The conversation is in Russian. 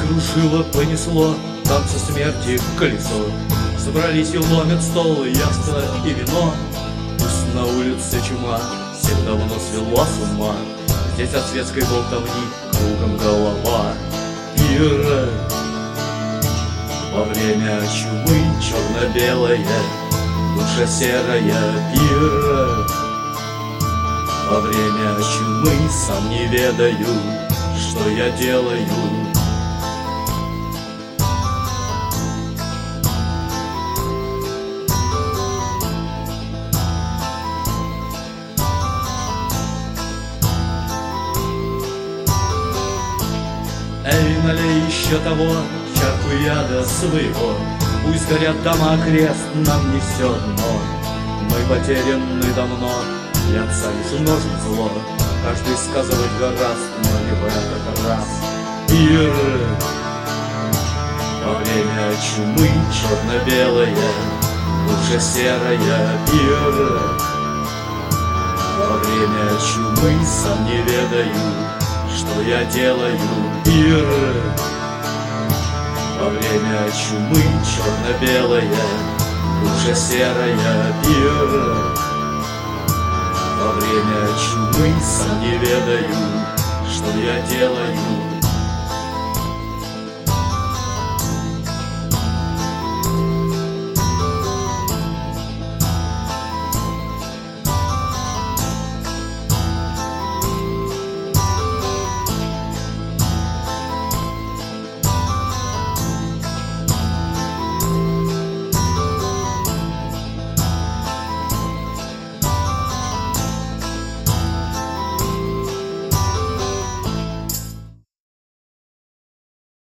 Закружило, понесло, танцы смерти в колесо. Собрались и ломят стол, ясно и вино. Пусть на улице чума, всех давно свело с ума. Здесь от светской болтовни кругом голова. Пир во время чумы черно-белое, душа серая. Пир во время чумы сам не ведаю, что я делаю. Эй, налей еще того, чарку яда своего. Пусть горят дома, крест нам несет, но мы потеряны давно, и отца лишь умножит зло. Каждый сказывать гораст, но не в этот раз. Пир во время чумы черно-белая, душа серая. Пир во время чумы сам не ведаю, что я делаю. Пир во время чумы черно-белая, душа серая. Пир во время чумы сам не ведаю, что я делаю.